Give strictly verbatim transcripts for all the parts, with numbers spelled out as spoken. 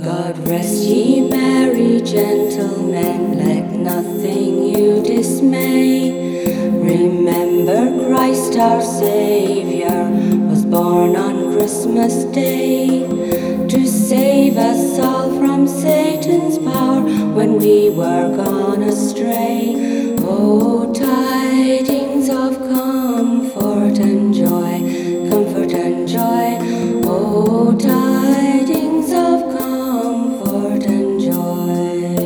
God rest ye merry gentlemen, let nothing you dismay. Remember Christ our Saviour was born on Christmas Day, to save us all from Satan's power when we were gone astray. Oh, tidings of comfort and joy, comfort and joy. Oh, tidings of comfort and joy.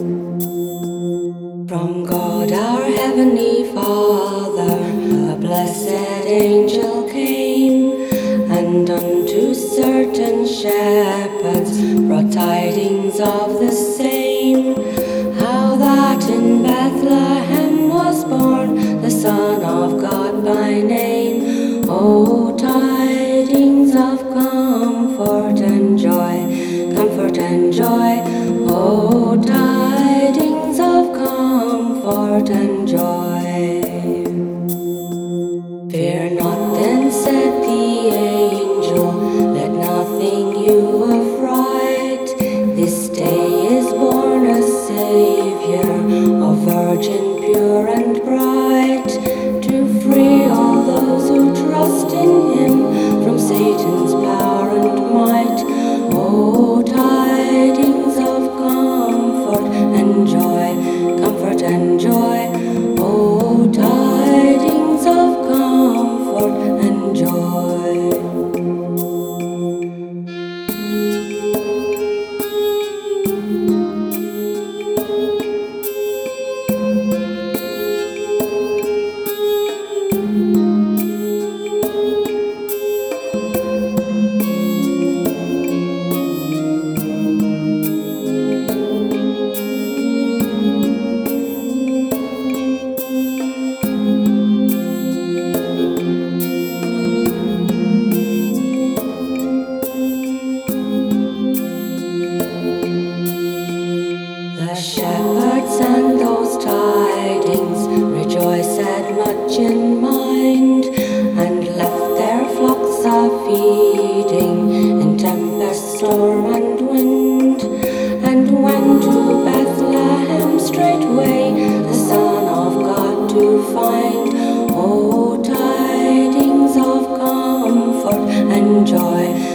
From God our heavenly Father a blessed angel came, and unto certain shepherds brought tidings of the same, how that in Bethlehem was born the Son of God by name. Oh, tidings of comfort and joy, comfort and joy. Oh, tidings of comfort and joy. Fear not then, said the angel, let nothing you affright. This day is born a Saviour, a virgin pure and bright, to free all those who trust in Him from Satan's power and might. Oh, tidings of comfort and joy, comfort and joy. Oh, tidings of comfort and joy. The shepherds and those tidings rejoiced much in mind, and left their flocks a-feeding in tempest, storm, and wind, and went to Bethlehem straightway, the Son of God to find. Oh, tidings of comfort and joy,